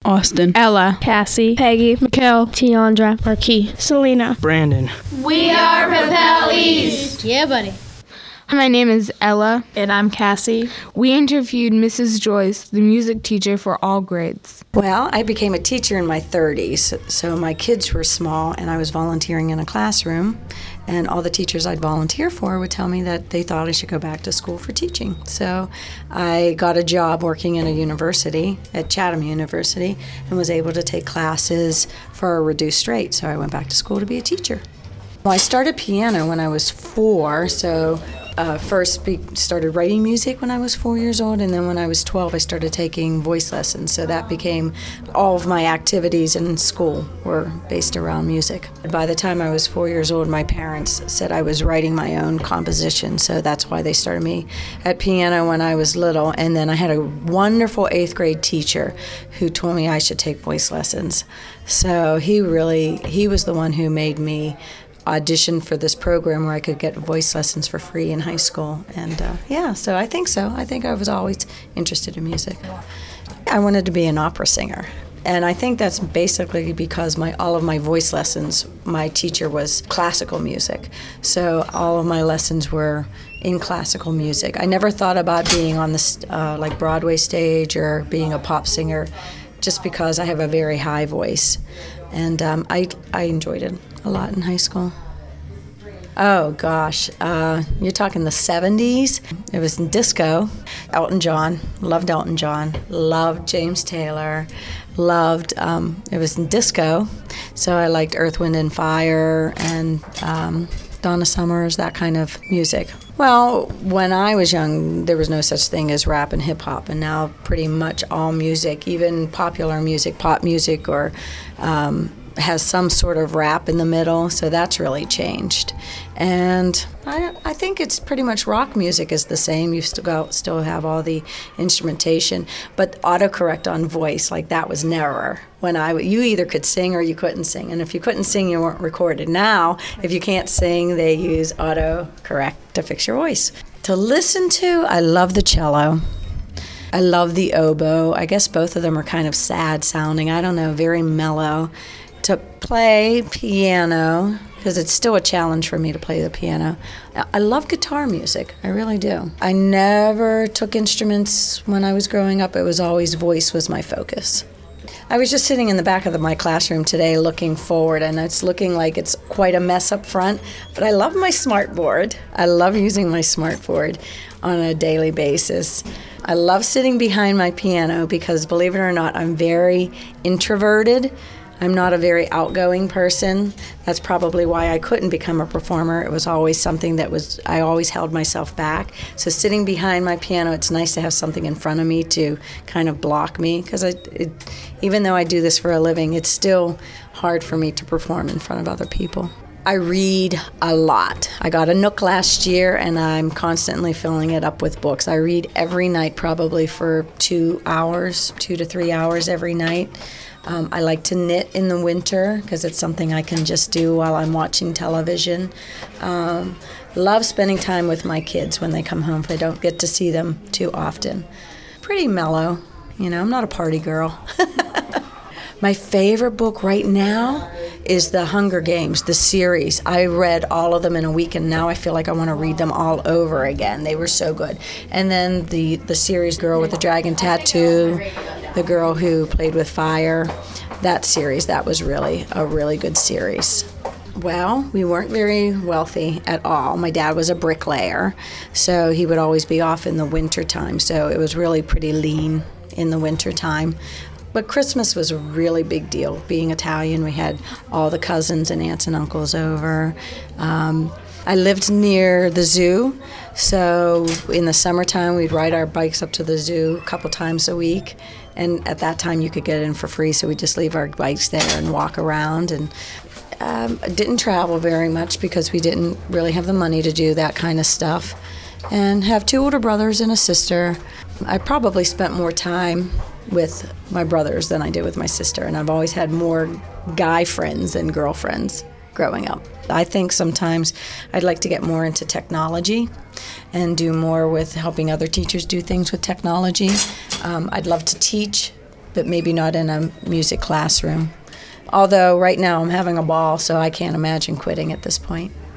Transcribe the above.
Austin, Ella, Cassie, Peggy, Mikkel, Tiandra, Marquis, Selena, Brandon. We are Propel East. Yeah, buddy. My name is Ella. and I'm Cassie. We interviewed Mrs. Joyce, the music teacher for all grades. Well, I became a teacher in my 30s, so my kids were small and I was volunteering in a classroom, and all the teachers I'd volunteer for would tell me that they thought I should go back to school for teaching. So I got a job working in a university, at Chatham University, and was able to take classes for a reduced rate, so I went back to school to be a teacher. Well, I started piano when I was 4, so first started writing music when I was 4 years old, and then when I was 12 I started taking voice lessons, so that became all of my activities in school were based around music. By the time I was 4 years old, my parents said I was writing my own composition, so that's why they started me at piano when I was little, and then I had a wonderful 8th grade teacher who told me I should take voice lessons. So he was the one who made me audition for this program where I could get voice lessons for free in high school. And so I think so. I think I was always interested in music. I wanted to be an opera singer. And I think that's basically because all of my voice lessons, my teacher was classical music. So all of my lessons were in classical music. I never thought about being on the like Broadway stage or being a pop singer, just because I have a very high voice. And I enjoyed it a lot in high school. Oh gosh, you're talking the 70s. It was in disco. Elton John, loved Elton John, loved James Taylor, loved, it was in disco, so I liked Earth, Wind and Fire and Donna Summers, that kind of music. Well, when I was young, there was no such thing as rap and hip-hop, and now pretty much all music, even popular music, pop music, or has some sort of rap in the middle, so that's really changed. And I think it's pretty much rock music is the same. You still have all the instrumentation, but autocorrect on voice, like that was never. You either could sing or you couldn't sing, and if you couldn't sing, you weren't recorded. Now, if you can't sing, they use autocorrect to fix your voice. To listen to, I love the cello. I love the oboe. I guess both of them are kind of sad sounding. I don't know, very mellow. To play piano, because it's still a challenge for me to play the piano. I love guitar music, I really do. I never took instruments when I was growing up. It was always voice was my focus. I was just sitting in the back of my classroom today looking forward, and it's looking like it's quite a mess up front, but I love my smartboard. I love using my smartboard on a daily basis. I love sitting behind my piano because, believe it or not, I'm very introverted. I'm not a very outgoing person. That's probably why I couldn't become a performer. It was always something I always held myself back. So sitting behind my piano, it's nice to have something in front of me to kind of block me, because even though I do this for a living, it's still hard for me to perform in front of other people. I read a lot. I got a Nook last year, and I'm constantly filling it up with books. I read every night, probably for 2 to 3 hours every night. I like to knit in the winter because it's something I can just do while I'm watching television. Love spending time with my kids when they come home if I don't get to see them too often. Pretty mellow, I'm not a party girl. My favorite book right now is The Hunger Games, the series. I read all of them in a week, and now I feel like I want to read them all over again. They were so good. And then the series Girl with the Dragon Tattoo, The Girl Who Played with Fire, that series, that was really a really good series. Well, we weren't very wealthy at all. My dad was a bricklayer, so he would always be off in the winter time, so it was really pretty lean in the winter time. But Christmas was a really big deal. Being Italian, we had all the cousins and aunts and uncles over. I lived near the zoo, so in the summertime we'd ride our bikes up to the zoo a couple times a week. And at that time you could get in for free, so we'd just leave our bikes there and walk around. And didn't travel very much because we didn't really have the money to do that kind of stuff. And have 2 older brothers and a sister. I probably spent more time with my brothers than I did with my sister, and I've always had more guy friends than girlfriends growing up. I think sometimes I'd like to get more into technology and do more with helping other teachers do things with technology. I'd love to teach but maybe not in a music classroom. Although right now I'm having a ball, so I can't imagine quitting at this point.